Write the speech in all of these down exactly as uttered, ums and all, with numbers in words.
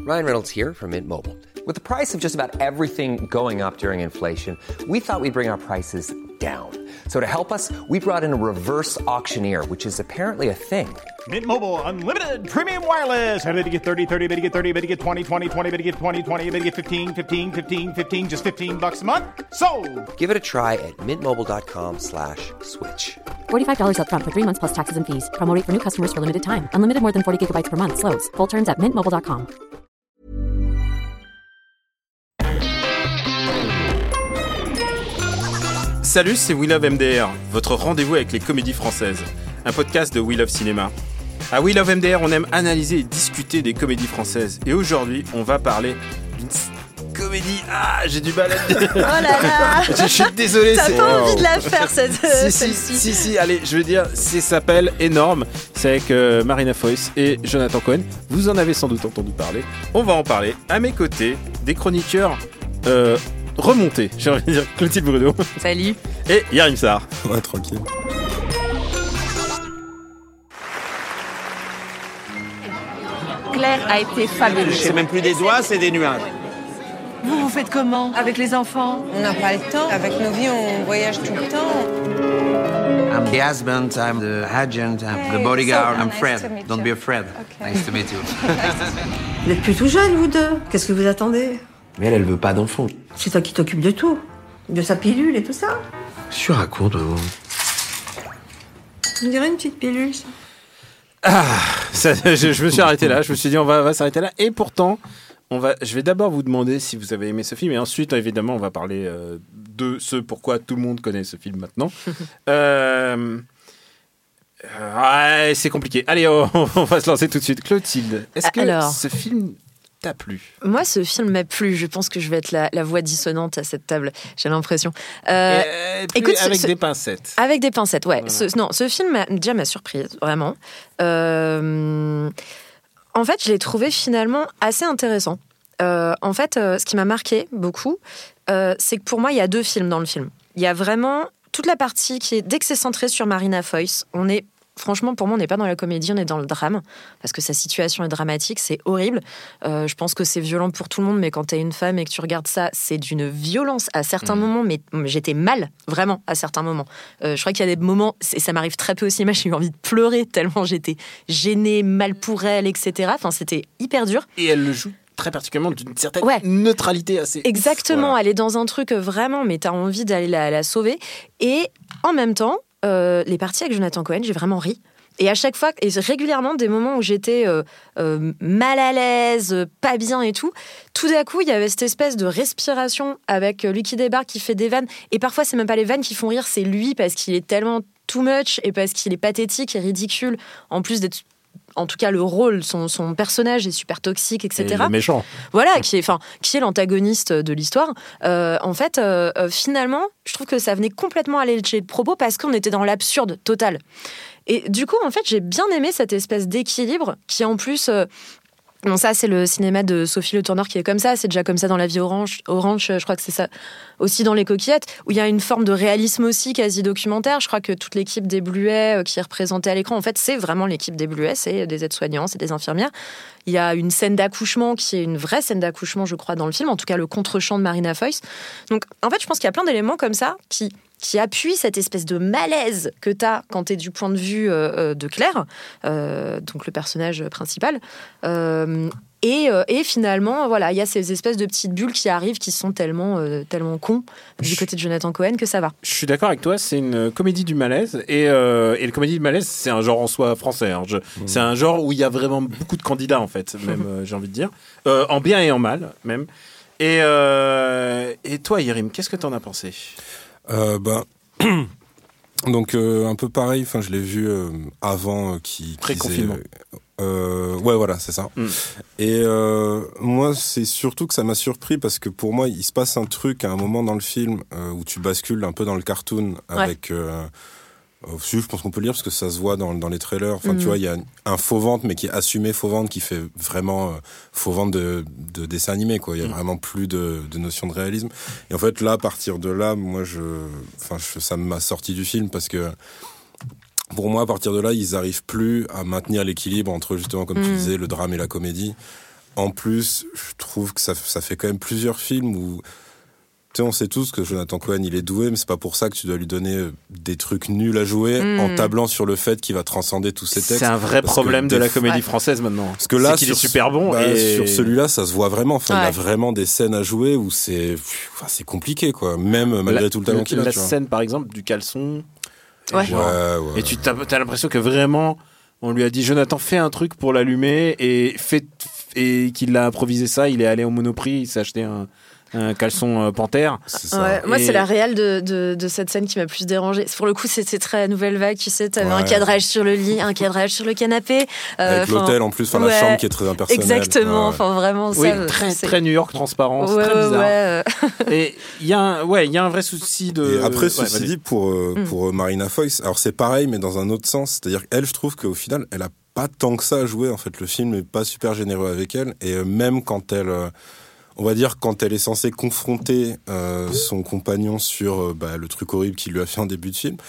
Ryan Reynolds here from Mint Mobile. With the price of just about everything going up during inflation, we thought we'd bring our prices down. So to help us, we brought in a reverse auctioneer, which is apparently a thing. Mint Mobile Unlimited Premium Wireless. How to get thirty, thirty, how to get thirty, how to get twenty, twenty, twenty, how to get twenty, twenty, how to get fifteen, fifteen, fifteen, fifteen, just fifteen bucks a month? Sold! Give it a try at mintmobile.com slash switch. forty-five dollars up front for three months plus taxes and fees. Promo rate for new customers for limited time. Unlimited more than forty gigabytes per month. Slows full terms at mint mobile dot com. Salut, c'est We Love M D R, votre rendez-vous avec les comédies françaises, un podcast de We Love Cinéma. À We Love M D R, on aime analyser et discuter des comédies françaises. Et aujourd'hui, on va parler d'une comédie... Ah, j'ai du mal à le dire. Oh là là. Je suis désolé. T'as c'est... pas oh. envie de la faire, cette, si, celle-ci. si, si, si, allez, je veux dire, ça s'appelle Énorme. C'est avec euh, Marina Foïs et Jonathan Cohen. Vous en avez sans doute entendu parler. On va en parler. À mes côtés, des chroniqueurs... Euh, remonté, j'ai envie de dire Clotilde Bruno. Salut. Et Yarim Sarr. Ouais, tranquille. Claire a été fabuleuse. C'est même plus des doigts, c'est des nuages. Vous, vous faites comment avec les enfants? On n'a pas le temps. Avec nos vies, on voyage tout le temps. I'm the husband, I'm the agent, I'm the bodyguard, So I'm nice Fred. to meet Don't you. be afraid. Okay. Nice to meet you. Vous n'êtes plus tout jeunes, vous deux. Qu'est-ce que vous attendez? Mais elle, elle veut pas d'enfant. C'est toi qui t'occupes de tout. De sa pilule et tout ça. Je raconte, maman. On dirait une petite pilule, ça. Ah, ça, je, je me suis arrêté là, je me suis dit on va, on va s'arrêter là. Et pourtant, on va, je vais d'abord vous demander si vous avez aimé ce film. Et ensuite, évidemment, on va parler euh, de ce pourquoi tout le monde connaît ce film maintenant. euh, ouais, c'est compliqué. Allez, on, on va se lancer tout de suite. Clotilde, est-ce que Alors, ce film... t'a plu? Moi, ce film m'a plu. Je pense que je vais être la, la voix dissonante à cette table. J'ai l'impression. Euh, euh, écoute, avec ce, des pincettes. Avec des pincettes, ouais. Voilà. Ce, non, ce film m'a, déjà m'a surprise, vraiment. Euh, en fait, je l'ai trouvé finalement assez intéressant. Euh, en fait, euh, ce qui m'a marqué beaucoup, euh, c'est que pour moi, il y a deux films dans le film. Il y a vraiment toute la partie qui est, dès que c'est centré sur Marina Foïs, on est franchement, pour moi, on n'est pas dans la comédie, on est dans le drame, parce que sa situation est dramatique, c'est horrible. Euh, je pense que c'est violent pour tout le monde, mais quand t'es une femme et que tu regardes ça, c'est d'une violence à certains mmh. moments, mais, mais j'étais mal, vraiment, à certains moments. Euh, je crois qu'il y a des moments, et ça m'arrive très peu au cinéma, j'ai eu envie de pleurer tellement j'étais gênée, mal pour elle, et cetera. Enfin, c'était hyper dur. Et elle le joue très particulièrement d'une certaine ouais. neutralité assez... Exactement, voilà. Elle est dans un truc vraiment, mais t'as envie d'aller la, la sauver. Et en même temps, Euh, les parties avec Jonathan Cohen, j'ai vraiment ri. Et à chaque fois, et régulièrement, des moments où j'étais euh, euh, mal à l'aise, euh, pas bien et tout, tout d'un coup, il y avait cette espèce de respiration avec euh, Lucky Débarque qui fait des vannes. Et parfois, c'est même pas les vannes qui font rire, c'est lui parce qu'il est tellement too much et parce qu'il est pathétique et ridicule. En plus d'être... En tout cas, le rôle, son, son personnage est super toxique, et cetera. Et le méchant. Voilà, qui est, enfin, qui est l'antagoniste de l'histoire. Euh, en fait, euh, euh, finalement, je trouve que ça venait complètement alléger le propos parce qu'on était dans l'absurde total. Et du coup, en fait, j'ai bien aimé cette espèce d'équilibre qui, en plus... Euh, Bon, ça, c'est le cinéma de Sophie Le Tourneur qui est comme ça. C'est déjà comme ça dans La Vie Orange. Orange, je crois que c'est ça aussi dans Les Coquillettes, où il y a une forme de réalisme aussi, quasi documentaire. Je crois que toute l'équipe des Bluets qui est représentée à l'écran, en fait, c'est vraiment l'équipe des Bluets. C'est des aides-soignants, c'est des infirmières. Il y a une scène d'accouchement qui est une vraie scène d'accouchement, je crois, dans le film. En tout cas, le contre-champ de Marina Foïs. Donc, en fait, je pense qu'il y a plein d'éléments comme ça qui... qui appuie cette espèce de malaise que t'as quand t'es du point de vue euh, de Claire, euh, donc le personnage principal. Euh, et, euh, et finalement, voilà, il y a ces espèces de petites bulles qui arrivent qui sont tellement, euh, tellement cons du je, côté de Jonathan Cohen que ça va. Je suis d'accord avec toi, c'est une comédie du malaise. Et, euh, et le comédie du malaise, c'est un genre en soi français. Hein. Je, mmh. C'est un genre où il y a vraiment beaucoup de candidats, en fait, même, euh, j'ai envie de dire. Euh, en bien et en mal, même. Et, euh, et toi, Yerim, qu'est-ce que t'en as pensé ? Euh, bah, donc euh, un peu pareil. Enfin, je l'ai vu euh, avant euh, qui pré-confinement. Euh, ouais, voilà, c'est ça. Mm. Et euh, moi, c'est surtout que ça m'a surpris parce que pour moi, il se passe un truc à un moment dans le film euh, où tu bascules un peu dans le cartoon avec. Ouais. Euh, je pense qu'on peut le dire parce que ça se voit dans, dans les trailers. Enfin, mmh. tu vois, il y a un faux ventre, mais qui est assumé faux ventre, qui fait vraiment euh, faux ventre de, de dessin animé, quoi. Il y a mmh. vraiment plus de, de notion de réalisme. Et en fait, là, à partir de là, moi, je, enfin, je, ça m'a sorti du film parce que pour moi, à partir de là, ils arrivent plus à maintenir l'équilibre entre justement, comme mmh. tu disais, le drame et la comédie. en plus, je trouve que ça, ça fait quand même plusieurs films où... Tu sais, on sait tous que Jonathan Cohen, il est doué, mais c'est pas pour ça que tu dois lui donner des trucs nuls à jouer mmh. en tablant sur le fait qu'il va transcender tous ses textes. C'est un vrai problème de la comédie ouais. française maintenant. Parce que là, c'est qu'il sur, est super bon. Bah, et... Sur celui-là, ça se voit vraiment. Enfin, ouais. il a vraiment des scènes à jouer où c'est, enfin, c'est compliqué, quoi. Même malgré la, tout le talent qu'il a. La tu vois. scène, par exemple, du caleçon. Ouais. Ouais, ouais. Et tu t'as, t'as l'impression que vraiment, on lui a dit, Jonathan, fais un truc pour l'allumer et fait, et qu'il a improvisé ça. Il est allé au Monoprix, il s'est acheté un. un caleçon euh, panthère. C'est ça. Ouais, moi, et... c'est la réelle de, de, de cette scène qui m'a plus dérangée. Pour le coup, c'était très nouvelle vague, tu sais, t'avais ouais. un cadrage sur le lit, un cadrage sur le canapé. Euh, Avec l'hôtel en plus, enfin ouais, la chambre qui est très impersonnelle. Exactement, ouais. enfin vraiment oui, ça. Très, c'est... très New York, transparence, ouais, très bizarre. Ouais, ouais. Et il y a un, ouais, il y a un vrai souci de. Et après, ouais, ceci vas-y. dit, pour, euh, mm. pour Marina Foïs, alors c'est pareil, mais dans un autre sens. C'est-à-dire qu'elle, je trouve qu'au final, elle a pas tant que ça à jouer. En fait, le film n'est pas super généreux avec elle. Et euh, même quand elle. Euh, On va dire quand elle est censée confronter euh, son compagnon sur euh, bah, le truc horrible qu'il lui a fait en début de film,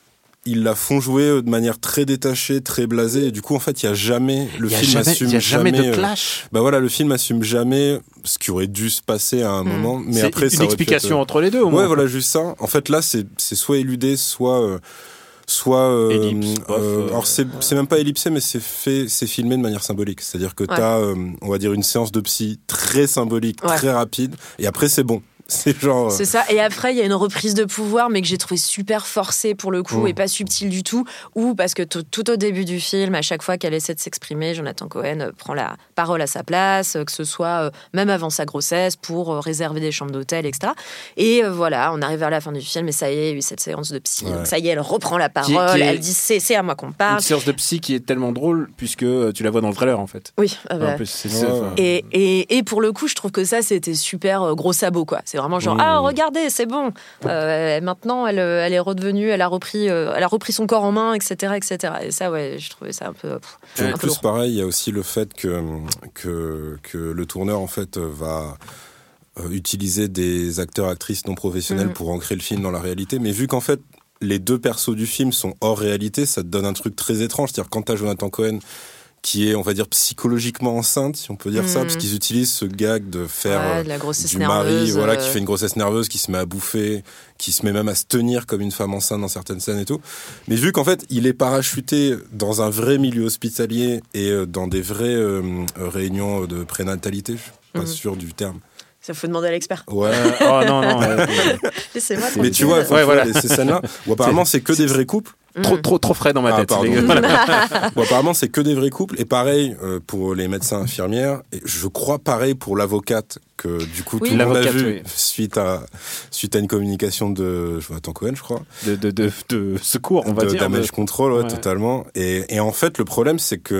ils la font jouer de manière très détachée, très blasée. Et du coup, en fait, il y a jamais le y a film jamais, assume y a jamais, jamais de clash. Euh, bah voilà, le film assume jamais ce qui aurait dû se passer à un mmh. moment. Mais c'est après, une ça explication être... entre les deux. Au ouais, moins. voilà, juste ça. En fait, là, c'est c'est soit éludé, soit. Euh, soit euh, Ellipse, euh, euh, alors c'est c'est même pas ellipsé mais c'est fait c'est filmé de manière symbolique, c'est-à-dire que ouais. t'as euh, on va dire une séance de psy très symbolique, ouais. très rapide et après c'est bon. C'est genre. C'est ça. Et après, il y a une reprise de pouvoir, mais que j'ai trouvé super forcée pour le coup mmh. et pas subtile du tout. Ou parce que t- tout au début du film, à chaque fois qu'elle essaie de s'exprimer, Jonathan Cohen euh, prend la parole à sa place, euh, que ce soit euh, même avant sa grossesse pour euh, réserver des chambres d'hôtel, et cetera. Et euh, voilà, on arrive vers la fin du film et ça y est, il y a eu cette séance de psy. Ouais. Donc ça y est, elle reprend la parole, qui, qui elle dit c'est, c'est à moi qu'on parle. Une séance de psy qui est tellement drôle puisque tu la vois dans le trailer en fait. Oui. Euh, bah. En plus, c'est ouais. ça, et, et, et pour le coup, je trouve que ça, c'était super euh, gros sabot, quoi. C'est vraiment genre, mmh. ah, regardez, c'est bon. Euh, maintenant, elle, elle est redevenue, elle a repris, euh, elle a repris son corps en main, et cetera, et cetera. Et ça, ouais, je trouvais ça un peu. Pff, et un en peu plus, lourd. pareil, il y a aussi le fait que que que le tourneur en fait va euh, utiliser des acteurs actrices non professionnels mmh. pour ancrer le film dans la réalité. Mais vu qu'en fait les deux persos du film sont hors réalité, ça te donne un truc très étrange. C'est-à-dire quand t'as Jonathan Cohen qui est, on va dire, psychologiquement enceinte, si on peut dire mmh. ça, parce qu'ils utilisent ce gag de faire ouais, de la grossesse du nerveuse, mari, voilà, euh... qui fait une grossesse nerveuse, qui se met à bouffer, qui se met même à se tenir comme une femme enceinte dans certaines scènes et tout. Mais vu qu'en fait, il est parachuté dans un vrai milieu hospitalier et dans des vraies euh, réunions de prénatalité, je suis pas mmh. sûr du terme. Ça faut demander à l'expert. Ouais. Oh non, non. Ouais. Laissez-moi. Mais tu vois, ouais, voilà. ces scènes-là, où apparemment c'est que des vrais couples. Trop, trop, trop frais dans ma tête. Ah, bon, apparemment, c'est que des vrais couples. Et pareil euh, pour les médecins infirmières. Et je crois pareil pour l'avocate que du coup oui, tout le monde a vu oui. suite à suite à une communication de Jonathan Cohen, je crois. De de de, de secours, on va de dire. Damage de... control, ouais, ouais. totalement. Et et en fait, le problème, c'est que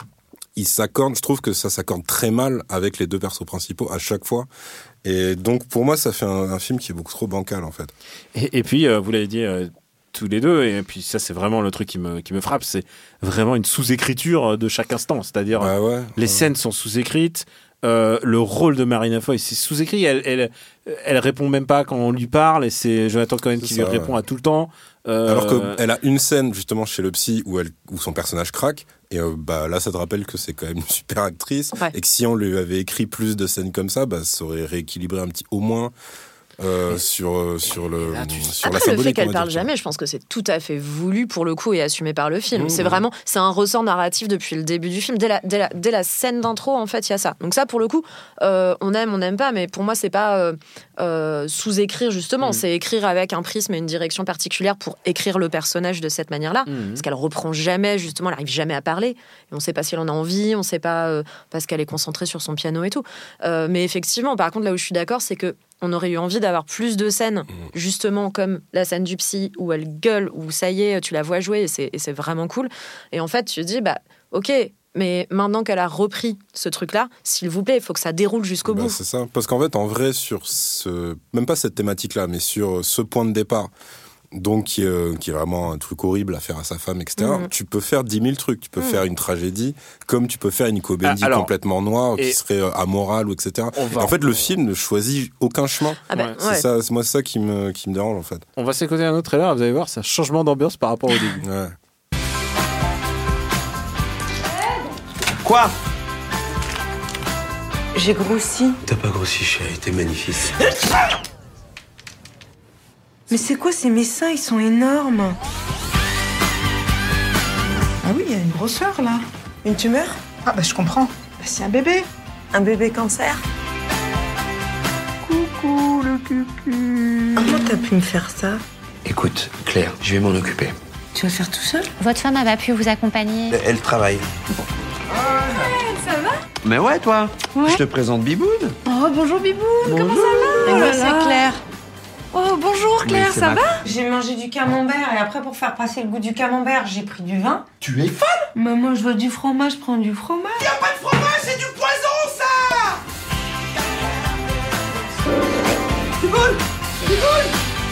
il s'accorde. Je trouve que ça s'accorde très mal avec les deux persos principaux à chaque fois. Et donc pour moi, ça fait un, un film qui est beaucoup trop bancal en fait. Et, et puis euh, vous l'avez dit. Euh... tous les deux, et puis ça c'est vraiment le truc qui me, qui me frappe, c'est vraiment une sous-écriture de chaque instant, c'est-à-dire bah ouais, les ouais. scènes sont sous-écrites, euh, le rôle de Marina Foïs c'est sous-écrit, elle, elle, elle répond même pas quand on lui parle, et c'est Jonathan Cohen qui ça, lui répond ouais. à tout le temps. Euh... Alors qu'elle a une scène justement chez le psy où, elle, où son personnage craque, et euh, bah, là ça te rappelle que c'est quand même une super actrice, ouais. et que si on lui avait écrit plus de scènes comme ça, bah, ça aurait rééquilibré un petit, au moins... Euh, sur euh, sur le là, tu... sur Après, la symbolique, le fait qu'elle parle jamais, je pense que c'est tout à fait voulu pour le coup et assumé par le film. Mmh. C'est vraiment c'est un ressort narratif depuis le début du film. Dès la dès la, dès la scène d'intro, en fait, il y a ça. Donc ça, pour le coup, euh, on aime, on n'aime pas, mais pour moi, c'est pas euh, euh, sous-écrire justement. Mmh. C'est écrire avec un prisme et une direction particulière pour écrire le personnage de cette manière-là, mmh. parce qu'elle reprend jamais justement, elle arrive jamais à parler. Et on sait pas si elle en a envie, on sait pas euh, parce qu'elle est concentrée sur son piano et tout. Euh, mais effectivement, par contre, là où je suis d'accord, c'est que on aurait eu envie d'avoir plus de scènes, justement comme la scène du psy, où elle gueule, où ça y est, tu la vois jouer, et c'est, et c'est vraiment cool. Et en fait, tu te dis, bah, ok, mais maintenant qu'elle a repris ce truc-là, s'il vous plaît, il faut que ça déroule jusqu'au bah, bout. C'est ça, parce qu'en fait, en vrai, sur ce... même pas cette thématique-là, mais sur ce point de départ, donc qui est, euh, qui est vraiment un truc horrible à faire à sa femme, et cetera. Mmh. Tu peux faire dix mille trucs. Tu peux mmh. faire une tragédie, comme tu peux faire une comédie ah, alors, complètement noire, qui serait euh, amorale, ou et cetera. Et en fait, le film ne choisit aucun chemin. Ah bah, ouais. ouais. C'est, ça, c'est moi c'est ça qui me, qui me dérange, en fait. On va s'écouter un autre trailer, vous allez voir, c'est un changement d'ambiance par rapport au début. Ouais. Quoi? J'ai grossi. T'as pas grossi, chérie, t'es magnifique. Mais c'est quoi ces mes seins? Ils sont énormes. Ah oui, il y a une grosseur là. Une tumeur? Ah bah je comprends. Bah, c'est un bébé. Un bébé cancer? Coucou le cucu. Comment t'as pu me faire ça? Écoute, Claire, je vais m'en occuper. Tu vas faire tout seul? Votre femme, elle va pu vous accompagner. Elle, elle travaille. Ça va? Mais ouais, toi. Ouais. Je te présente Biboune. Oh, bonjour Biboune, Bonjour. comment ça va? Et moi, c'est Claire. Oh, bonjour Claire, Oui, c'est ça ma- va? J'ai mangé du camembert et après, pour faire passer le goût du camembert, j'ai pris du vin. Tu es folle? Maman, je veux du fromage, je prends du fromage. Y'a pas de fromage, c'est du poison, ça! Biboune! Biboune!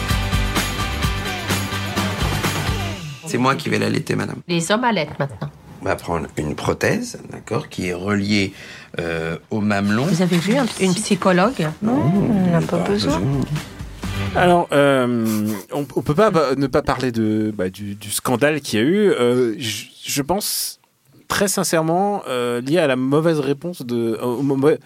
C'est moi qui vais l'allaiter, madame. Les hommes allaitent maintenant. On va prendre une prothèse, d'accord, qui est reliée euh, au mamelon. Vous avez vu un- une psychologue? Non, on n'a pas besoin. Alors, euh, on, on peut pas bah, ne pas parler de, bah, du, du scandale qu'il y a eu. Euh, je, je pense très sincèrement euh, lié à la mauvaise réponse de, au mauvais-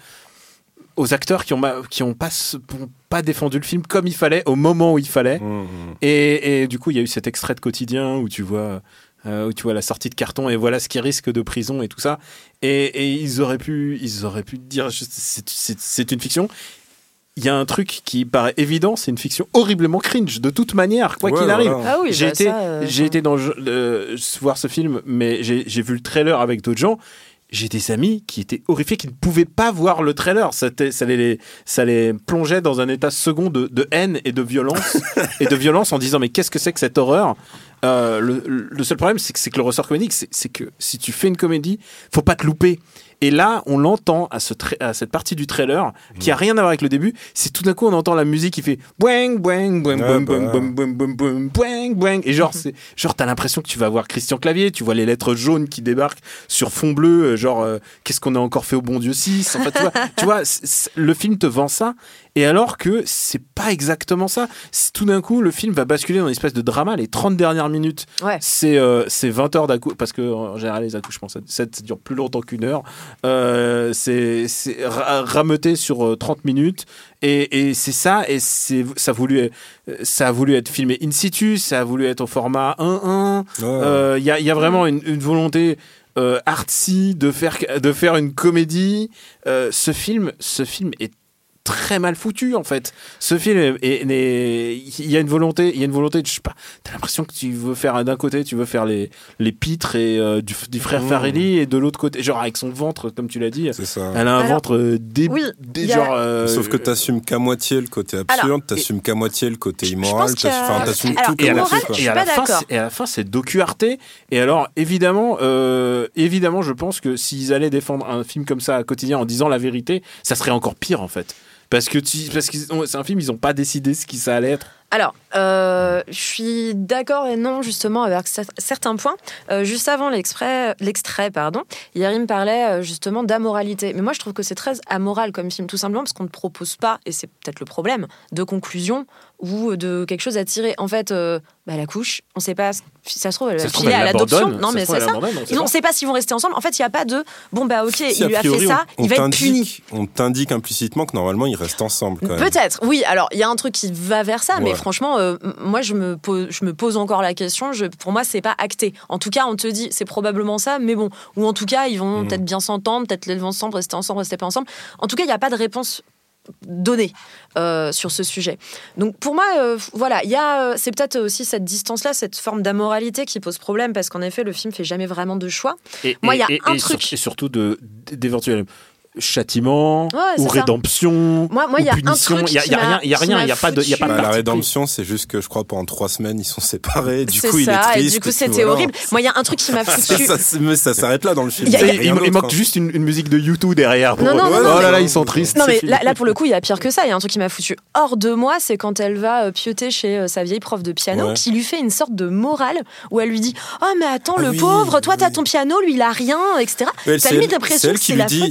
aux acteurs qui ont, ma- qui ont pas, se- ont pas défendu le film comme il fallait, au moment où il fallait. Mmh. Et, et du coup, il y a eu cet extrait de Quotidien où tu vois, euh, où tu vois la sortie de carton et voilà ce qui risque de prison et tout ça. Et, et ils auraient pu, ils auraient pu dire c'est, c'est, c'est une fiction. Il y a un truc qui paraît évident, c'est une fiction horriblement cringe de toute manière, quoi Ouais, qu'il arrive. voilà. Ah oui, j'ai bah été, ça, euh, j'ai été dans le- le- voir ce film, mais j'ai, j'ai vu le trailer avec d'autres gens. J'ai des amis qui étaient horrifiés, qui ne pouvaient pas voir le trailer. Ça, était- ça, les, ça les plongeait dans un état second de, de haine et de violence, et de violence en disant mais qu'est-ce que c'est que cette horreur? Euh, le, le seul problème, c'est que, c'est que le ressort comédique, c'est, c'est que si tu fais une comédie, faut pas te louper. Et là, on l'entend à, ce tra- à cette partie du trailer qui a rien à voir avec le début. C'est tout d'un coup, on entend la musique qui fait boing, boing, boing, Ah, boing, bah. boing, boing, boing, boing, boing, boing, boing. Et genre, c'est, genre, t'as l'impression que tu vas voir Christian Clavier, tu vois les lettres jaunes qui débarquent sur fond bleu, euh, genre, euh, qu'est-ce qu'on a encore fait au bon Dieu six? En fait, tu vois, tu vois c'est- c'est- le film te vend ça. Et alors que c'est pas exactement ça. C'est- tout d'un coup, le film va basculer dans une espèce de drama. Les trente dernières minutes, Ouais. c'est, euh, c'est vingt heures d'accouchement, parce que en général, les accouchements, ça, ça, ça dure plus longtemps qu'une heure. Euh, c'est, c'est ra- rameuté sur euh, trente minutes. Et, et c'est ça, et c'est, ça, a voulu, ça a voulu être filmé in situ, ça a voulu être au format un un. Il Ouais. euh, y, a, y a vraiment une, une volonté euh, artsy de faire, de faire une comédie. Euh, ce film, ce film est très mal foutu en fait. Ce film est- est- est- il y a une volonté, il y a une volonté de, je sais pas, t'as l'impression que tu veux faire d'un côté, tu veux faire les les pitres et euh, du, du frère Mmh. Farrelly et de l'autre côté, genre avec son ventre comme tu l'as dit. C'est ça. Elle a un Alors, ventre euh, dé, oui, dé- il y a- genre. euh, Sauf que t'assumes qu'à moitié le côté absurde, Alors, t'assumes qu'à moitié le côté je immoral, pense qu'il y a- t'assumes enfin, t'assumes Alors, tout et à, qu'à la moral, moitié, fin, quoi. je et suis à pas la fin, d'accord. c'est- et à la fin, c'est docu-Arte. Et alors, évidemment, euh, évidemment, je pense que s'ils allaient défendre un film comme ça à quotidien en disant la vérité, ça serait encore pire en fait. Parce que tu, parce que c'est un film, ils n'ont pas décidé ce qui ça allait être. Alors, euh, je suis d'accord et non, justement, avec cer- certains points. Euh, juste avant l'extrait, l'extrait, pardon, Yerim parlait euh, justement d'amoralité. Mais moi, je trouve que c'est très amoral comme film, tout simplement parce qu'on ne propose pas, et c'est peut-être le problème, de conclusion ou de quelque chose à tirer. En fait, euh, bah, la couche, on ne sait pas si ça se trouve, elle Ça va se trouve, filer elle à l'adoption. l'abandonne. Non, Ça se mais trouve, c'est elle ça. l'abandonne, on sait Ils- On pas. ne sait pas s'ils vont rester ensemble. En fait, il n'y a pas de bon, bah ok, Si, il a lui a fait priori, ça, on il va être t'indique- puni. On t'indique implicitement que normalement ils restent ensemble quand même. Peut-être, oui. Alors, il y a un truc qui va vers ça, mais Ouais. franchement, euh, m- moi, je me, pose, je me pose encore la question. Je, pour moi, c'est pas acté. En tout cas, on te dit, c'est probablement ça, mais bon. Ou en tout cas, ils vont Mm. peut-être bien s'entendre, peut-être les ensemble, rester ensemble, rester pas ensemble. En tout cas, il n'y a pas de réponse donnée euh, sur ce sujet. Donc, pour moi, euh, voilà, il y a, euh, c'est peut-être aussi cette distance-là, cette forme d'amoralité qui pose problème, parce qu'en effet, le film fait jamais vraiment de choix. Et, Moi, il y a et- un et truc. sur- et surtout de, d'éventuels châtiments Ouais, ou c'est ça. rédemption Moi- moi, ou il y a un punition. truc Il y a, il y a qui m'a- rien, il y a qui rien, m'a il y a pas de, il y a pas de Bah, la parti pris. rédemption, c'est juste que je crois pendant trois semaines ils sont séparés. Du C'est coup, il est ça, triste. et du coup, puis c'était voilà. horrible. Moi, il y a un truc qui m'a foutu. ça, c'est- mais ça s'arrête là dans le film. Il y a- Il y a Il, rien il d'autre, manque hein. juste une, une musique de U deux derrière. Pour Non, non, oh non, là non, là, mais- ils sont tristes. Non, c'est mais fini. là, là, pour le coup, il y a pire que ça. Il y a un truc qui m'a foutu hors de moi, c'est quand elle va euh, pioter chez euh, sa vieille prof de piano, Ouais. qui lui fait une sorte de morale où elle lui dit « Oh, mais attends, Ah le oui, pauvre, toi, oui. t'as ton piano, lui, il a rien, et cetera » Elle, T'as c'est limite elle- l'impression c'est elle que qui c'est lui la dit faute. s'il a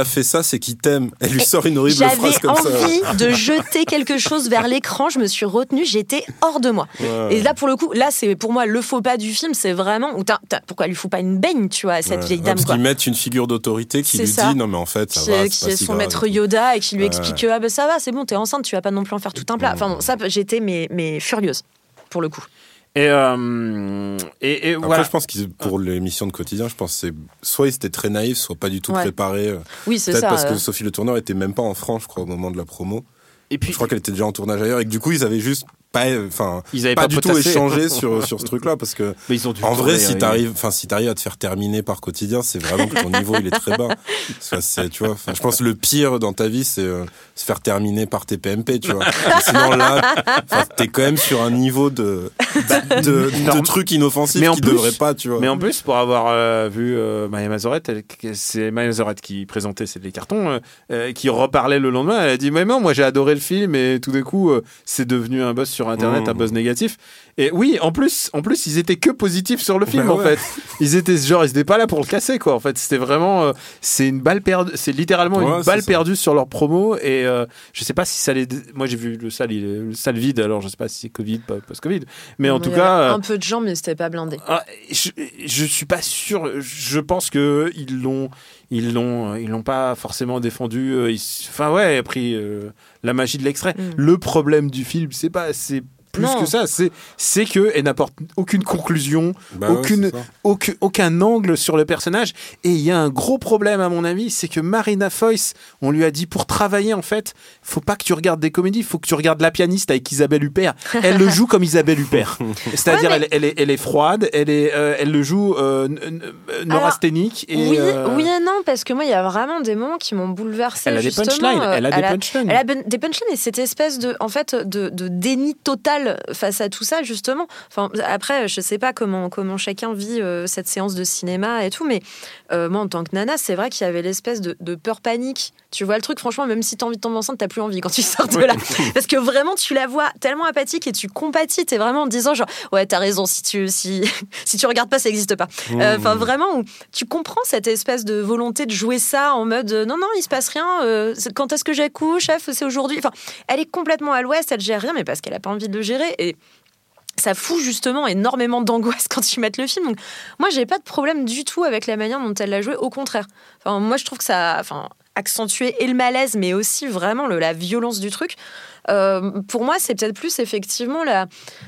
fait ça, c'est qu'il t'aime. Elle lui sort une horrible phrase comme ça. J'avais envie de jeter quelque chose vers l'écran, je me suis retenue, j'étais hors de moi. Ouais. Et là, pour le coup, là, c'est pour moi le faux pas du film, c'est vraiment où t'as, t'as, pourquoi elle lui fout pas une baigne, tu vois, à cette ouais. vieille ouais, dame. Parce quoi. qu'ils mettent une figure d'autorité qui c'est lui ça. dit non mais en fait ça qui va, est, c'est qui pas est si son grave. maître Yoda et qui lui ouais. explique que ah ben ça va, c'est bon, t'es enceinte, tu vas pas non plus en faire tout un plat. Enfin bon, ça, j'étais mais mais furieuse pour le coup. Et, euh, et, et Après, voilà. je pense que pour l'émission de quotidien, je pense que c'est soit ils étaient très naïfs, soit pas du tout ouais. préparés. Oui, c'est Peut-être ça. parce euh... que Sophie Le Tourneur était même pas en France, je crois, au moment de la promo. Et puis, je crois qu'elle était déjà en tournage ailleurs et que du coup, ils avaient juste pas, enfin, pas, pas du potassé. tout échangé sur sur ce truc-là parce que mais ils ont dû en vrai, tourner, si oui. t'arrives, enfin, si t'arrives à te faire terminer par quotidien, c'est vraiment que ton niveau il est très bas. Parce que c'est, tu vois, je pense que le pire dans ta vie, c'est euh, se faire terminer par tes P M P, tu vois. Sinon là, t'es quand même sur un niveau de de, de, de trucs inoffensifs qui plus, devraient pas, tu vois. Mais en plus, pour avoir euh, vu euh, Maya Mazorette, elle, c'est Maya Mazorette qui présentait les cartons, euh, euh, qui reparlait le lendemain. Elle a dit mais non, moi j'ai adoré le film et tout d'un coup, euh, c'est devenu un buzz sur Internet, mmh. un buzz négatif. Et oui, en plus, en plus, ils étaient que positifs sur le film, bah en ouais. fait. Ils étaient genre, ils étaient pas là pour le casser, quoi. En fait, c'était vraiment, euh, c'est une balle perdue, c'est littéralement ouais, une balle perdue sur leur promo. Et euh, je sais pas si ça les, moi j'ai vu le salle, il est, le salle vide. Alors je sais pas si c'est Covid, pas post-Covid. Mais non, en mais tout il cas, y avait euh, un peu de gens, mais c'était pas blindé. Ah, je, je suis pas sûr. Je pense que ils l'ont, ils l'ont, ils l'ont pas forcément défendu. Ils, enfin ouais, pris euh, la magie de l'extrait. Mm. Le problème du film, c'est pas, c'est plus non. que ça, c'est, c'est qu'elle n'apporte aucune conclusion, bah aucune, ouais, aucun, aucun angle sur le personnage. Et il y a un gros problème, à mon avis, c'est que Marina Foïs, on lui a dit pour travailler, en fait, faut pas que tu regardes des comédies, faut que tu regardes La Pianiste avec Isabelle Huppert. Elle le joue comme Isabelle Huppert. C'est-à-dire, ouais, mais... elle, elle, est, elle est froide, elle, est, euh, elle le joue euh, neurasthénique. Et, oui, euh... oui et non, parce que moi, il y a vraiment des moments qui m'ont bouleversée. Elle a des punchlines. Elle a elle des punchlines. Elle a, elle a des punchlines et cette espèce de, en fait, de, de déni total face à tout ça, justement. Enfin, après, je sais pas comment, comment chacun vit euh, cette séance de cinéma et tout, mais euh, moi, en tant que nana, c'est vrai qu'il y avait l'espèce de, de peur panique. Tu vois le truc, franchement, même si t'as envie de tomber enceinte, t'as plus envie quand tu sors de là. Parce que vraiment, tu la vois tellement apathique et tu compatis, t'es vraiment en disant genre, ouais, t'as raison, si tu, si, si tu regardes pas, ça existe pas. Enfin, euh, mmh. vraiment, tu comprends cette espèce de volonté de jouer ça en mode, euh, non, non, il se passe rien, euh, quand est-ce que j'accouche, chef, c'est aujourd'hui. Enfin, elle est complètement à l'ouest, elle gère rien, mais parce qu'elle a pas envie de le gérer. Et ça fout justement énormément d'angoisse quand ils mettent le film. Donc, moi, j'ai pas de problème du tout avec la manière dont elle l'a joué. Au contraire. Enfin, moi, je trouve que ça, enfin, accentué et le malaise, mais aussi vraiment le, la violence du truc. Euh, pour moi, c'est peut-être plus effectivement la,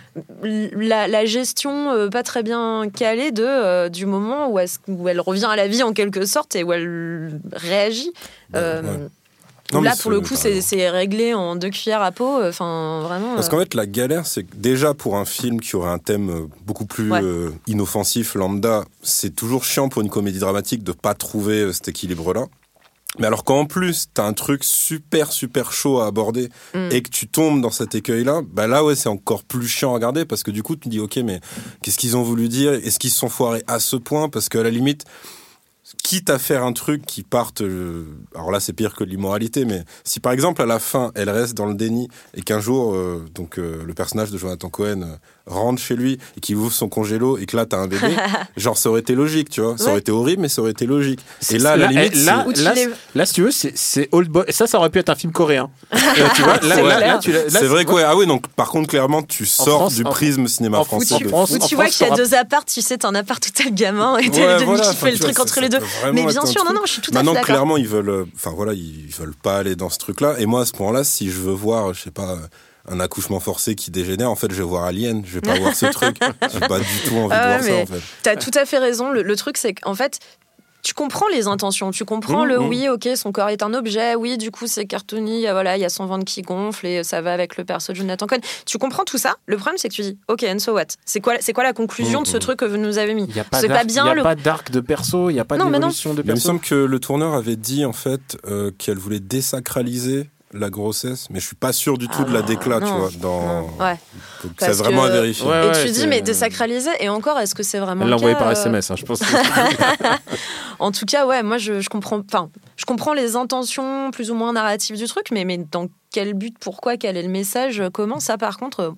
la, la gestion euh, pas très bien calée de, euh, du moment où elle, où elle revient à la vie en quelque sorte et où elle réagit. Euh, ouais. Non, là, pour le coup, c'est, c'est réglé en deux cuillères à peau. Enfin, vraiment. Parce qu'en fait, la galère, c'est que déjà pour un film qui aurait un thème beaucoup plus ouais. euh, inoffensif, lambda, c'est toujours chiant pour une comédie dramatique de pas trouver cet équilibre-là. Mais alors qu'en plus, t'as un truc super, super chaud à aborder mm. et que tu tombes dans cet écueil-là, bah là, ouais, c'est encore plus chiant à regarder parce que du coup, tu te dis, ok, mais qu'est-ce qu'ils ont voulu dire ? Est-ce qu'ils se sont foirés à ce point ? Parce qu'à la limite, quitte à faire un truc qui parte, euh, alors là c'est pire que l'immoralité, mais si par exemple à la fin elle reste dans le déni et qu'un jour euh, donc euh, le personnage de Jonathan Cohen euh, rentre chez lui et qu'il ouvre son congélo et que là t'as un bébé, genre ça aurait été logique, tu vois, ça ouais. aurait été horrible mais ça aurait été logique. C'est, et là à la limite, là, là, là, là, là si tu veux c'est, c'est Old Boy, ça ça aurait pu être un film coréen. Et, tu vois, là, c'est, là, là, tu, là, c'est vrai quoi, ah oui donc par contre clairement tu sors France, du prisme cinéma français. Où tu, où tu vois qu'il y a deux apparts, tu sais t'as un appart où t'as le gamin et t'as le demi qui fait le truc entre les deux. Mais bien sûr, non non, je suis tout à fait d'accord. Maintenant clairement ils veulent, enfin voilà, ils veulent pas aller dans ce truc-là. Et moi à ce moment-là, si je veux voir, je sais pas, un accouchement forcé qui dégénère, en fait, je vais voir Alien. Je vais pas voir ce truc. J'ai pas du tout envie ah, de voir ça. En fait. T'as tout à fait raison. Le, le truc, c'est qu'en fait. Tu comprends les intentions, tu comprends mmh, le mmh. oui, ok, son corps est un objet, oui, du coup c'est cartoony, voilà, il y a son ventre qui gonfle et ça va avec le perso de Jonathan Cohen. Tu comprends tout ça. Le problème, c'est que tu dis, ok, and so what ? C'est quoi, c'est quoi la conclusion mmh, de ce mmh. truc que vous nous avez mis ? Il y a pas c'est pas bien. Il y a le... pas d'arc de perso, il y a pas non, d'évolution de perso. Il me semble que le tourneur avait dit en fait euh, qu'elle voulait désacraliser la grossesse, mais je suis pas sûr du tout ah de la déclat, non, tu vois, dans... Ouais. Donc c'est vraiment que... à vérifier. Ouais, ouais, et tu dis, mais désacraliser, et encore, est-ce que c'est vraiment Elle l'a envoyé cas, par euh... S M S, hein, je pense. En tout cas, ouais, moi, je, je comprends, enfin, je comprends les intentions plus ou moins narratives du truc, mais, mais dans quel but, pourquoi, quel est le message, comment, ça, par contre...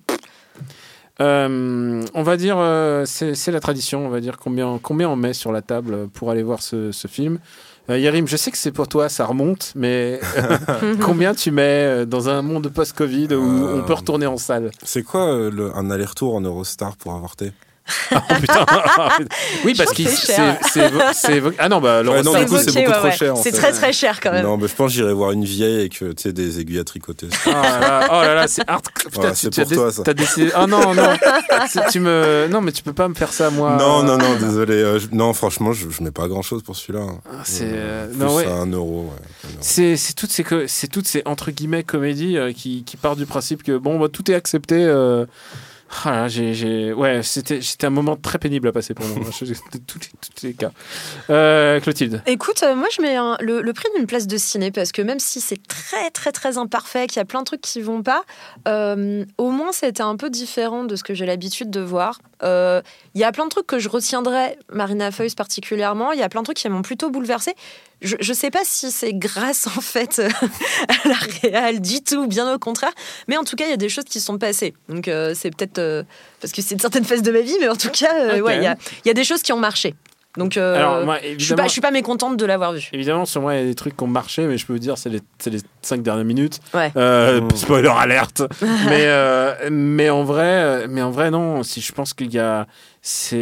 Euh, on va dire, euh, c'est, c'est la tradition, on va dire combien, combien on met sur la table pour aller voir ce, ce film. Euh, Yerim, je sais que c'est pour toi, ça remonte, mais combien tu mets dans un monde post-Covid où euh, on peut retourner en salle? C'est quoi euh, le, un aller-retour en Eurostar pour avorter? Oh, putain. Oui, parce que c'est, c'est, c'est ah non bah ouais, non, du coup, c'est beaucoup ouais, trop ouais. cher. C'est très très cher quand même. Non, mais je pense que j'irai voir une vieille avec tu sais des aiguilles à tricoter. Oh là là, oh là, là c'est hard. Putain, voilà, tu, c'est tu pour as toi dé- ça. T'as décidé. Oh non non. tu me non mais tu peux pas me faire ça moi. Non non non, désolé. Euh, je... Non, franchement, je, je mets pas grand chose pour celui-là. Ah, c'est euh, plus non ouais. à un euro. Ouais, un euro. C'est c'est toutes ces c'est toutes ces entre guillemets comédies euh, qui qui partent du principe que bon bah, tout est accepté. Euh... Ah là, j'ai, j'ai... Ouais, c'était, c'était un moment très pénible à passer pour moi, tous les, les cas. Euh, Clotilde. Écoute, euh, moi je mets un, le, le prix d'une place de ciné parce que même si c'est très très très imparfait, qu'il y a plein de trucs qui vont pas, euh, au moins c'était un peu différent de ce que j'ai l'habitude de voir. Il euh, y a plein de trucs que je retiendrai, Marina Foïs particulièrement, il y a plein de trucs qui m'ont plutôt bouleversée. Je, je sais pas si c'est grâce en fait à la réal du tout, bien au contraire, mais en tout cas il y a des choses qui sont passées. Donc euh, c'est peut-être euh, parce que c'est une certaine phase de ma vie, mais en tout cas euh, okay. ouais il y a, y a des choses qui ont marché. Donc euh, Alors, moi, je suis pas, je suis pas mécontente de l'avoir vu. Évidemment sur moi il y a des trucs qui ont marché, mais je peux vous dire c'est les, c'est les cinq dernières minutes. Ouais. Euh, mmh. Spoiler alerte. mais euh, mais en vrai mais en vrai non, si je pense qu'il y a c'est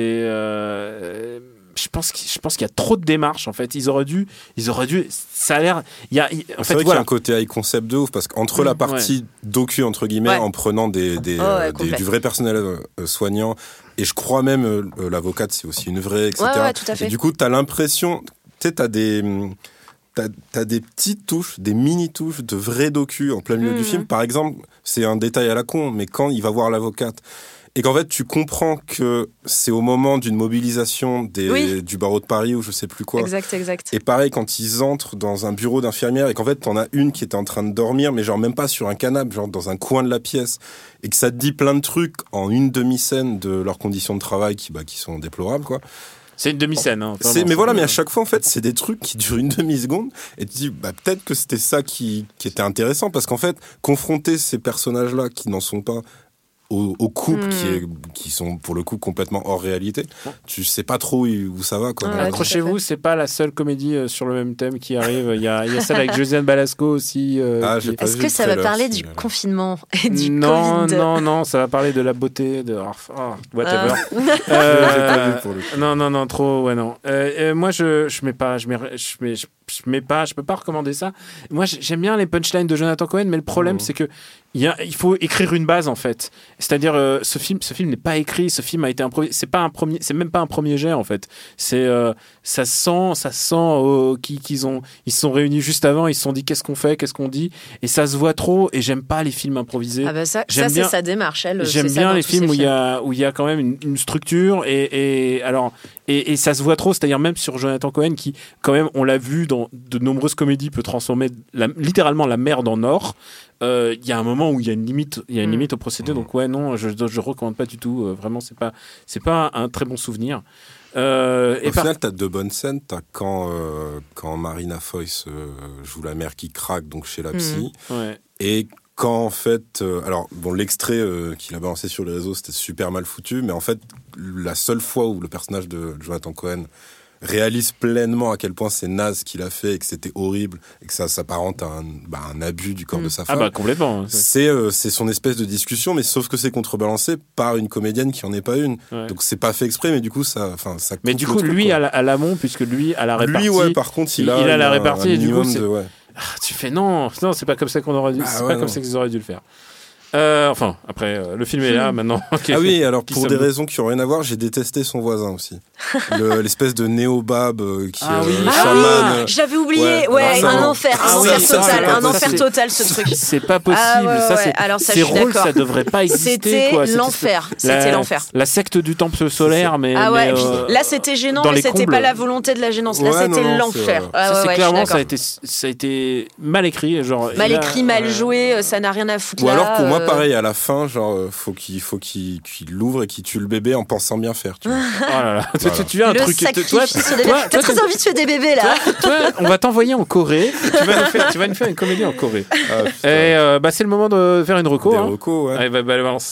euh, Je pense, je pense qu'il y a trop de démarches en fait. Ils auraient dû, ils auraient dû. Ça a l'air. Il y a. En c'est fait, vrai voilà. qu'il y a un côté high concept de ouf parce qu'entre mmh, la partie ouais. docu entre guillemets, ouais. en prenant des, des, oh, ouais, euh, des du vrai personnel euh, soignant et je crois même euh, l'avocate c'est aussi une vraie, et cetera. Ouais, ouais, tout à fait. Et du coup, t'as l'impression, tu sais, t'as des. T'as, t'as des petites touches, des mini-touches de vrais docu en plein milieu mmh. du film. Par exemple, c'est un détail à la con, mais quand il va voir l'avocate et qu'en fait tu comprends que c'est au moment d'une mobilisation des, oui. du barreau de Paris ou je sais plus quoi. Exact, exact. Et pareil quand ils entrent dans un bureau d'infirmière et qu'en fait t'en as une qui était en train de dormir, mais genre même pas sur un canapé, genre dans un coin de la pièce, et que ça te dit plein de trucs en une demi-scène de leurs conditions de travail qui, bah, qui sont déplorables quoi. C'est une demi-scène. Hein, c'est, mais voilà, mais à chaque fois, en fait, c'est des trucs qui durent une demi-seconde. Et tu dis, bah, peut-être que c'était ça qui, qui était intéressant. Parce qu'en fait, confronter ces personnages-là qui n'en sont pas au, au couple, mmh. qui, est, qui sont pour le coup complètement hors réalité, tu sais pas trop où ça va. Quoi, ah, accrochez-vous, c'est pas la seule comédie euh, sur le même thème qui arrive. Il y a, il y a celle avec Josiane Balasco aussi. Euh, ah, qui... Est-ce que ça va parler du là. confinement et du non, Covid? Non, non, ça va parler de la beauté, de oh, whatever. Ah. euh, non, non, non, trop, ouais, non. Euh, euh, moi, je, je mets pas, je mets, je mets, je, je mets pas, je peux pas recommander ça. Moi, j'aime bien les punchlines de Jonathan Cohen, mais le problème, mmh. c'est que il, y a, il faut écrire une base en fait. C'est-à-dire, euh, ce film, ce film n'est pas écrit. Ce film a été improvisé. C'est pas un premier, c'est même pas un premier jet en fait. C'est, euh, ça sent, ça sent euh, qu'ils, qu'ils ont, ils se sont réunis juste avant. Ils se sont dit qu'est-ce qu'on fait, qu'est-ce qu'on dit, et ça se voit trop. Et j'aime pas les films improvisés. Ah bah ça, j'aime ça bien, c'est sa démarche. Elle, j'aime c'est bien ça les films où il y a, où il y a quand même une, une structure et, et alors. Et, et ça se voit trop, c'est-à-dire même sur Jonathan Cohen qui, quand même, on l'a vu dans de nombreuses comédies, peut transformer la, littéralement la merde en or. Il euh, y a un moment où il y a une limite, il y a une mmh. limite au procédé. Mmh. Donc ouais, non, je je recommande pas du tout. Euh, vraiment, c'est pas c'est pas un très bon souvenir. Euh, au et final, par... t'as deux bonnes scènes. T'as quand euh, quand Marina Foïs euh, joue la mère qui craque donc chez la psy, mmh. ouais. et quand en fait, euh, alors bon, l'extrait euh, qu'il a balancé sur les réseaux, c'était super mal foutu, mais en fait, la seule fois où le personnage de Jonathan Cohen réalise pleinement à quel point c'est naze qu'il a fait et que c'était horrible et que ça s'apparente à un, bah, un abus du corps mmh. de sa femme. Ah bah complètement. C'est, euh, c'est son espèce de discussion, mais sauf que c'est contrebalancé par une comédienne qui en est pas une. Ouais. Donc c'est pas fait exprès, mais du coup ça, enfin ça. Mais du coup truc, lui à, à l'amont, puisque lui à la répartie. Lui ouais, par contre il a. Il a la a répartie et du coup c'est. De, ouais. ah, tu fais non, non c'est pas comme ça qu'on aurait dû. Ah, c'est ouais, pas non. comme ça qu'ils auraient dû le faire. Euh, enfin, après, euh, le film est là, maintenant. Ah oui, alors pour des raisons qui n'ont rien à voir, j'ai détesté son voisin aussi. Le, l'espèce de néo-bab euh, qui ah est oui. euh, ah chaman. Oui, j'avais oublié, ouais, ouais un enfer, ah un oui, enfer ça, total, ça, un enfer c'est, total ce truc. C'est pas possible, ah, ouais, ça, ouais. c'est, Alors, ça, ces rôles, d'accord. ça devrait pas exister. C'était quoi. l'enfer, la, c'était l'enfer. La secte du temple solaire, mais. Ah ouais, mais, euh, là c'était gênant, mais c'était combles. pas la volonté de la gênance, là ouais, c'était non, l'enfer. C'est, ah, ça, ouais, c'est ouais, clairement, ça a, été, ça a été mal écrit. Genre, mal là, écrit, mal euh, joué, ça n'a rien à foutre ou là. Ou alors pour moi, euh... pareil, à la fin, genre, faut qu'il Il faut qu'il, qu'il l'ouvre et qu'il tue le bébé en pensant bien faire. Tu vois. Oh là là. Voilà. Tu, tu viens un le truc. Toi, toi, t'as très envie de tuer des bébés là. Toi, toi, on va t'envoyer en Corée. Tu vas nous faire, tu vas nous faire une comédie en Corée. Ah, et euh, bah c'est le moment de faire une reco. Des hein. recos, ouais. Allez, bah, bah, balance.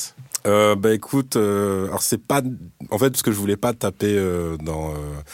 Euh, bah écoute, euh, alors c'est pas, en fait, parce que je voulais pas taper euh, dans euh,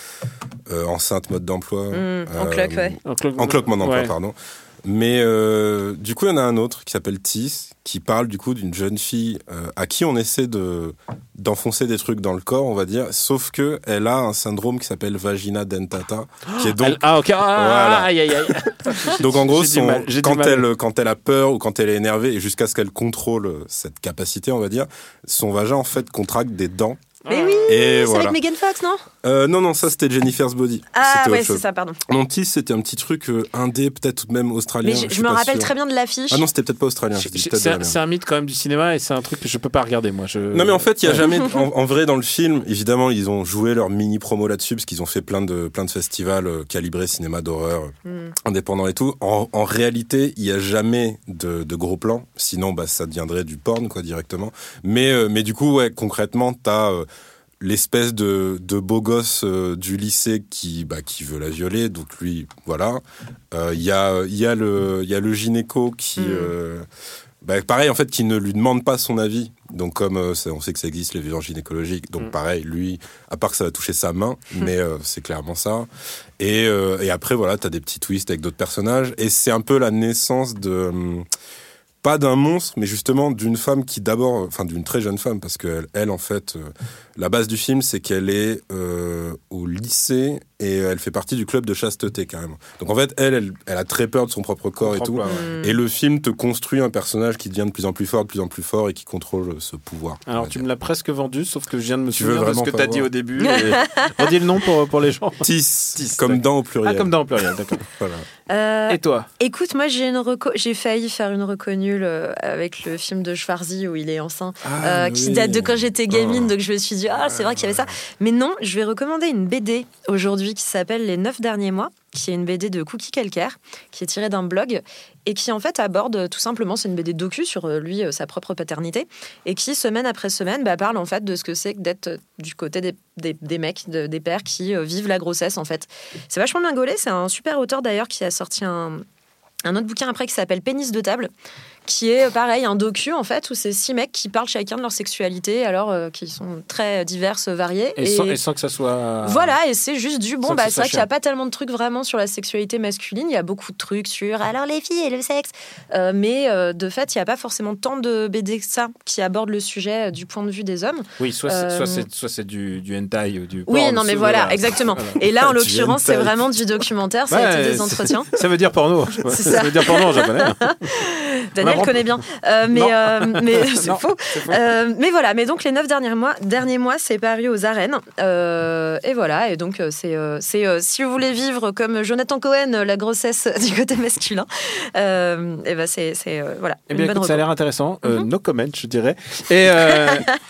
euh, enceinte mode d'emploi, Mmh, euh, en cloque, ouais. En cloque, en cloque mode d'emploi, ouais. pardon. Mais euh, du coup, il y en a un autre qui s'appelle Tis, qui parle du coup d'une jeune fille euh, à qui on essaie de d'enfoncer des trucs dans le corps, on va dire, sauf que elle a un syndrome qui s'appelle vagina dentata, qui est donc Elle- ah ok, ah, Voilà. aïe aïe aïe. donc en gros, J'ai du son- mal, j'ai du quand mal. elle quand elle a peur ou quand elle est énervée et jusqu'à ce qu'elle contrôle cette capacité, on va dire, son vagin en fait contracte des dents. Mais oui, Et c'est voilà. avec Megan Fox, non? Euh, non non, ça c'était Jennifer's Body. Ah C'était ouais, autre c'est chose. ça, pardon. Mon Tis, c'était un petit truc euh, indé, peut-être ou même australien. Mais je, je suis me pas rappelle sûr. très bien de l'affiche. Ah non, c'était peut-être pas australien. je dis C'est peut-être de la un, merde. c'est un mythe quand même du cinéma et c'est un truc que je peux pas regarder moi. Je... Non mais en fait, il y a Ouais. jamais en, en vrai dans le film, évidemment, ils ont joué leur mini promo là-dessus parce qu'ils ont fait plein de plein de festivals euh, calibrés cinéma d'horreur euh, Mm. indépendants et tout. En, en réalité, il y a jamais de, de gros plans, sinon bah ça deviendrait du porn quoi directement. Mais euh, mais du coup ouais, concrètement, t'as euh, l'espèce de, de beau gosse euh, du lycée qui bah, qui veut la violer, donc lui voilà. Il euh, y a il y a le il y a le gynéco qui Mm. euh, bah, pareil en fait qui ne lui demande pas son avis. Donc comme euh, ça, on sait que ça existe les violences gynécologiques, donc Mm. pareil lui à part que ça va toucher sa main, mais euh, c'est clairement ça. Et euh, et après voilà, t'as des petits twists avec d'autres personnages et c'est un peu la naissance de hum, pas d'un monstre, mais justement d'une femme qui d'abord, enfin d'une très jeune femme, parce qu'elle, elle, en fait, euh, la base du film, c'est qu'elle est euh, au lycée et elle fait partie du club de chasteté carrément. Donc en fait, elle, elle, elle a très peur de son propre corps et tout. Pas, ouais. Et le film te construit un personnage qui devient de plus en plus fort, de plus en plus fort et qui contrôle ce pouvoir. on Alors va tu dire. me l'as presque vendu, sauf que je viens de me Tu veux souvenir de ce vraiment que pas t'as dit voir au début. Et... Redis le nom pour, pour les gens. Tis, Tis, comme d'accord. dans au pluriel. Ah, comme dans au pluriel, d'accord. Voilà. Euh, Et toi? Écoute, moi j'ai une reco- j'ai failli faire une reconnue euh, avec le film de Schwarzy où il est enceint, Ah, euh, qui oui. date de quand j'étais gamine, Oh. donc je me suis dit ah c'est vrai qu'il y avait ça. Mais non, je vais recommander une B D aujourd'hui qui s'appelle Les neuf derniers mois, qui est une B D de Cookie Calcaire, qui est tirée d'un blog et qui en fait aborde tout simplement, c'est une B D docu sur euh, lui, euh, sa propre paternité, et qui semaine après semaine bah, parle en fait de ce que c'est que d'être euh, du côté des, des, des mecs, de- des pères qui euh, vivent la grossesse en fait. C'est vachement bien gaulé, c'est un super auteur d'ailleurs qui a sorti un un autre bouquin après qui s'appelle Pénis de table, qui est pareil, un docu en fait, où c'est six mecs qui parlent chacun de leur sexualité, alors euh, qui sont très diverses, variées. Et, Sans, et sans que ça soit... Voilà, et c'est juste du bon, Sans que bah, ce c'est soit vrai qu'il n'y a chiant. pas tellement de trucs vraiment sur la sexualité masculine, il y a beaucoup de trucs sur alors les filles et le sexe, Euh, mais euh, de fait, il n'y a pas forcément tant de B D que ça qui abordent le sujet euh, du point de vue des hommes. Oui, soit c'est, Euh, soit c'est, soit c'est du, du hentai ou du Oui, porn, non, mais soit- voilà, exactement. Voilà. Et là, en Du l'occurrence, c'est hentai. vraiment du documentaire, ça a Ouais, été des c'est- entretiens. Ça veut dire porno. je sais pas. C'est Ça. ça. veut dire porno en japonais. Daniel On apprend- connaît bien, Euh, mais, Non. euh, mais c'est Non, faux. c'est faux. Euh, mais voilà, mais donc les neuf derniers mois, derniers mois, c'est paru aux arènes, Euh, et voilà, et donc euh, c'est, euh, c'est euh, si vous voulez vivre comme Jonathan Cohen euh, la grossesse du côté masculin, euh, et ben c'est, c'est euh, voilà. Eh une bien, bonne écoute, ça a reco. l'air intéressant. Euh, Mhm. No comment, je dirais. Et, euh,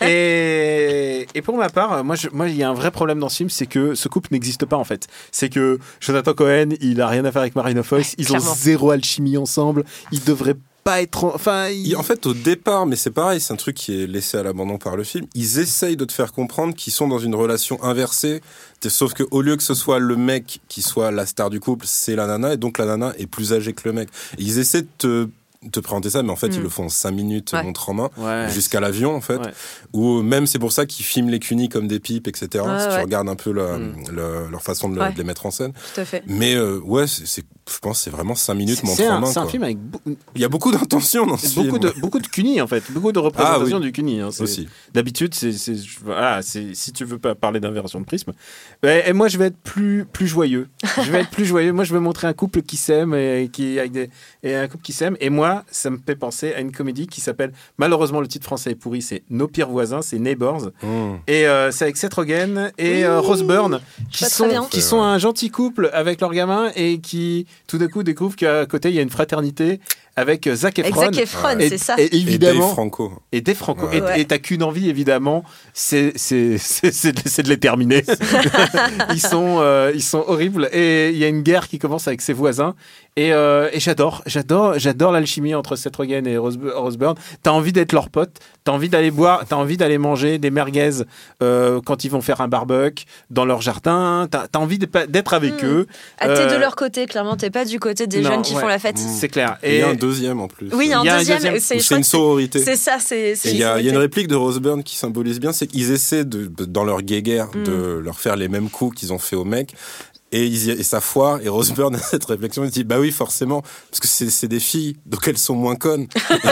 et, et pour ma part, moi, je- moi, il y a un vrai problème dans ce film, c'est que ce couple n'existe pas en fait. C'est que Jonathan Cohen, il a rien à faire avec Marina Foïs. Ils ont clairement. zéro alchimie ensemble. Ils devraient pas être. en- Enfin, ils- Et en fait, au départ, mais c'est pareil, c'est un truc qui est laissé à l'abandon par le film. Ils essayent de te faire comprendre qu'ils sont dans une relation inversée. T'es- Sauf que au lieu que ce soit le mec qui soit la star du couple, c'est la nana, et donc la nana est plus âgée que le mec. Et ils essaient de te, te présenter ça, mais en fait, Mm. ils le font en cinq minutes, Ouais. montre en main, Ouais. jusqu'à l'avion, en fait. Ouais. Ou même, c'est pour ça qu'ils filment les cunis comme des pipes, et cetera. Ouais, si ouais. tu regardes un peu la- Mm. le- leur façon de, le- Ouais. de les mettre en scène. Tout à fait. Mais euh, ouais, c'est, c'est- je pense que c'est vraiment cinq minutes, c'est, montre c'est en un, main. c'est un quoi. film avec bou- Il y a beaucoup d'intentions dans ce film. beaucoup de beaucoup de cunis en fait, beaucoup de représentation Ah oui. du cuni. Hein, c'est- Aussi. D'habitude, c'est, c'est, je- voilà, c'est si tu veux pas parler d'inversion de prisme. Et, et moi, je vais être plus plus joyeux. Je vais être plus joyeux. Moi, je vais montrer un couple qui s'aime et qui avec des et un couple qui s'aime. Et moi, ça me fait penser à une comédie qui s'appelle, malheureusement, le titre français est pourri, c'est Nos pires voisins, c'est Neighbors. Mmh. Et euh, c'est avec Seth Rogen et Oui. euh, Rose Byrne qui vois très sont bien. qui sont un gentil couple avec leur gamin et qui tout d'un coup découvrent qu'à côté il y a une fraternité avec euh, Zac Avec Efron. Zac Efron, Et- c'est ça. Et Et Dave évidemment. Franco. Et des Franco. Ouais. Et- Ouais. Et t'as qu'une envie, évidemment, c'est, c'est, c'est, c'est, de- c'est de les terminer. ils, sont, euh, ils sont horribles. Et il y a une guerre qui commence avec ses voisins. Et, euh, et j'adore, j'adore, j'adore l'alchimie entre Seth Rogen et Rose, Rose Byrne. T'as envie d'être leur pote. T'as envie d'aller boire, t'as envie d'aller manger des merguez euh, quand ils vont faire un barbecue dans leur jardin. T'as, t'as envie de- d'être avec Mmh. eux. Ah, t'es de Euh, leur côté, clairement, t'es pas du côté des non, jeunes qui ouais. font la fête. C'est clair. Et il y a un Et, deuxième en plus. Oui, il y a un, Il y a un deuxième. deuxième. C'est, Où je c'est crois une que sororité. C'est ça, c'est. c'est Et il y, a- il y a une sororité. réplique de Rose Byrne qui symbolise bien, c'est qu'ils essaient de, dans leur guéguerre Mm. de leur faire les mêmes coups qu'ils ont fait aux mecs. Et, ils y- et ça foire, et Rose Byrne a cette réflexion, il dit, bah oui, forcément, parce que c'est, c'est des filles, donc elles sont moins connes.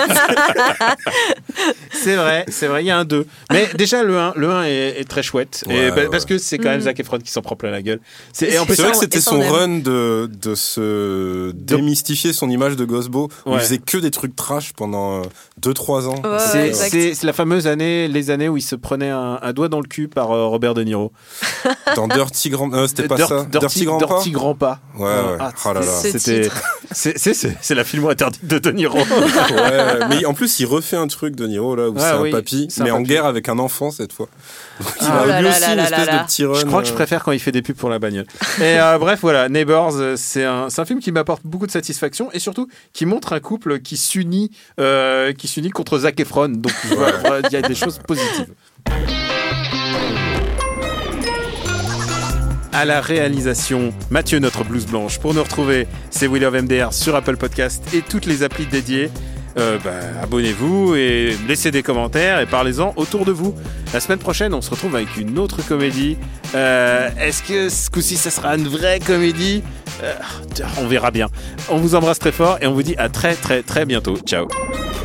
C'est vrai, c'est vrai, il y a un deux. Mais déjà, le un, le un est, est très chouette. Ouais, et, bah, ouais. Parce que c'est quand même Mhm. Zac Efron qui s'en prend plein la gueule. C'est, et en plus, C'est vrai ça, que c'était et ça, son on aime. run de, de se démystifier son image de Gosbo, où Ouais. il faisait que des trucs trash pendant deux trois ans. Ouais, c'est, ouais, exact. c'est, c'est la fameuse année, les années où il se prenait un, un doigt dans le cul par euh, Robert De Niro. Dans Dirty Grand... euh, c'était pas Dirt- ça Dirty, Dirty Grand Dirty Pas Grand Pas. Ouais, ouais. Ah, Oh là là. Ce c'était, titre. c'est, c'est, c'est, c'est la film interdite de De Niro. Ouais, mais en plus, il refait un truc de Niro, là, où Ouais, c'est oui, un papy, c'est un mais en papy. guerre avec un enfant, cette fois. Donc, il Oh a là lui là aussi là une là espèce là. de petit run. Je crois que je euh, préfère quand il fait des pubs pour la bagnole. Et euh, bref, voilà, Neighbours, euh, c'est un, c'est un film qui m'apporte beaucoup de satisfaction et surtout qui montre un couple qui s'unit, euh, qui s'unit contre Zac Efron. Donc voilà, il y a des choses positives. À la réalisation, Mathieu, notre blouse blanche. Pour nous retrouver, c'est We Love M D R sur Apple Podcast et toutes les applis dédiées. Euh, bah, abonnez-vous et laissez des commentaires et parlez-en autour de vous. La semaine prochaine, on se retrouve avec une autre comédie. Euh, est-ce que ce coup-ci, ça sera une vraie comédie ? Euh, On verra bien. On vous embrasse très fort et on vous dit à très très très bientôt. Ciao.